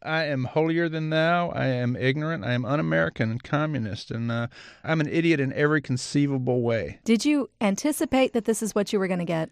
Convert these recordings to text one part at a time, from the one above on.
I am holier than thou. I am ignorant. I am un-American and communist, and I'm an idiot in every conceivable way. Did you anticipate that this is what you were going to get?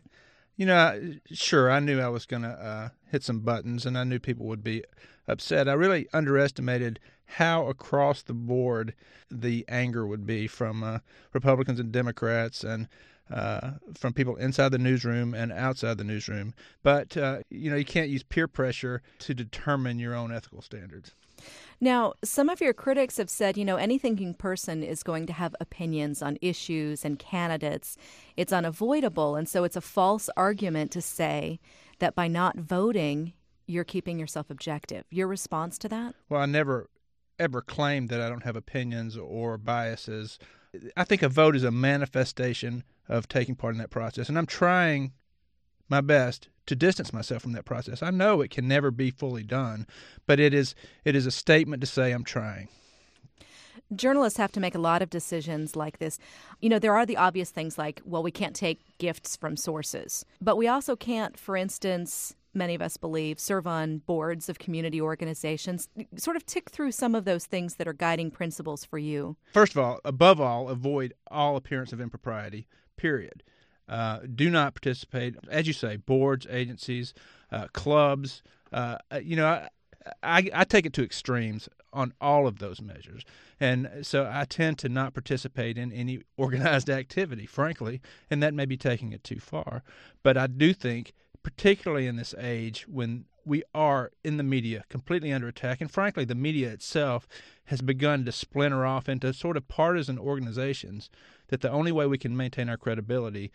Sure, I knew I was going to hit some buttons, and I knew people would be upset. I really underestimated how across the board the anger would be from Republicans and Democrats, and from people inside the newsroom and outside the newsroom. But, you can't use peer pressure to determine your own ethical standards. Now, some of your critics have said, any thinking person is going to have opinions on issues and candidates. It's unavoidable, and so it's a false argument to say that by not voting, you're keeping yourself objective. Your response to that? Well, I never, ever claimed that I don't have opinions or biases. I think a vote is a manifestation of taking part in that process, and I'm trying my best to distance myself from that process. I know it can never be fully done, but it is a statement to say I'm trying. Journalists have to make a lot of decisions like this. There are the obvious things like, well, we can't take gifts from sources, but we also can't, for instance, many of us believe, serve on boards of community organizations. Sort of tick through some of those things that are guiding principles for you. First of all, above all, avoid all appearance of impropriety, period. Do not participate, as you say, boards, agencies, clubs. I take it to extremes on all of those measures. And so I tend to not participate in any organized activity, frankly, and that may be taking it too far. But I do think, particularly in this age when we are in the media completely under attack, and frankly, the media itself has begun to splinter off into sort of partisan organizations, that the only way we can maintain our credibility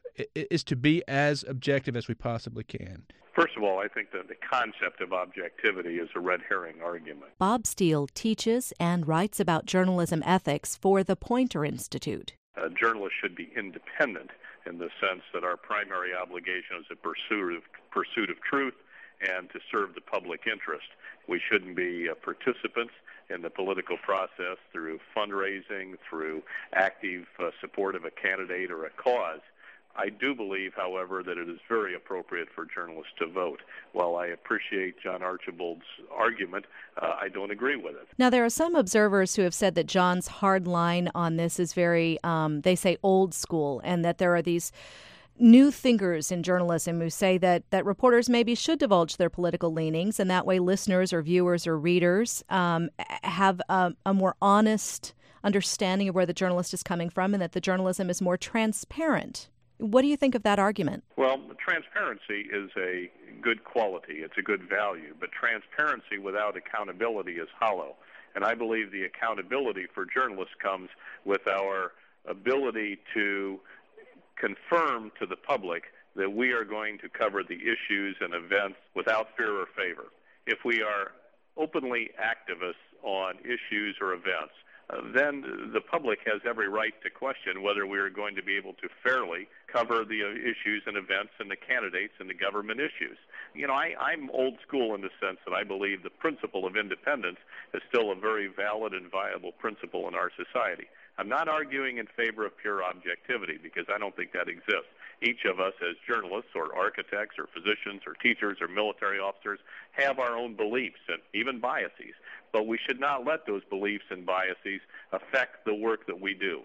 is to be as objective as we possibly can. First of all, I think that the concept of objectivity is a red herring argument. Bob Steele teaches and writes about journalism ethics for the Poynter Institute. Journalists should be independent in the sense that our primary obligation is the pursuit of truth and to serve the public interest. We shouldn't be participants in the political process through fundraising, through active support of a candidate or a cause. I do believe, however, that it is very appropriate for journalists to vote. While I appreciate John Archibald's argument, I don't agree with it. Now, there are some observers who have said that John's hard line on this is very, they say, old school, and that there are these new thinkers in journalism who say that reporters maybe should divulge their political leanings, and that way listeners or viewers or readers have a more honest understanding of where the journalist is coming from, and that the journalism is more transparent. What do you think of that argument? Well, transparency is a good quality. It's a good value. But transparency without accountability is hollow. And I believe the accountability for journalists comes with our ability to confirm to the public that we are going to cover the issues and events without fear or favor. If we are openly activists on issues or events, then the public has every right to question whether we are going to be able to fairly cover the issues and events and the candidates and the government issues. I'm old school in the sense that I believe the principle of independence is still a very valid and viable principle in our society. I'm not arguing in favor of pure objectivity because I don't think that exists. Each of us as journalists or architects or physicians or teachers or military officers have our own beliefs and even biases. But we should not let those beliefs and biases affect the work that we do.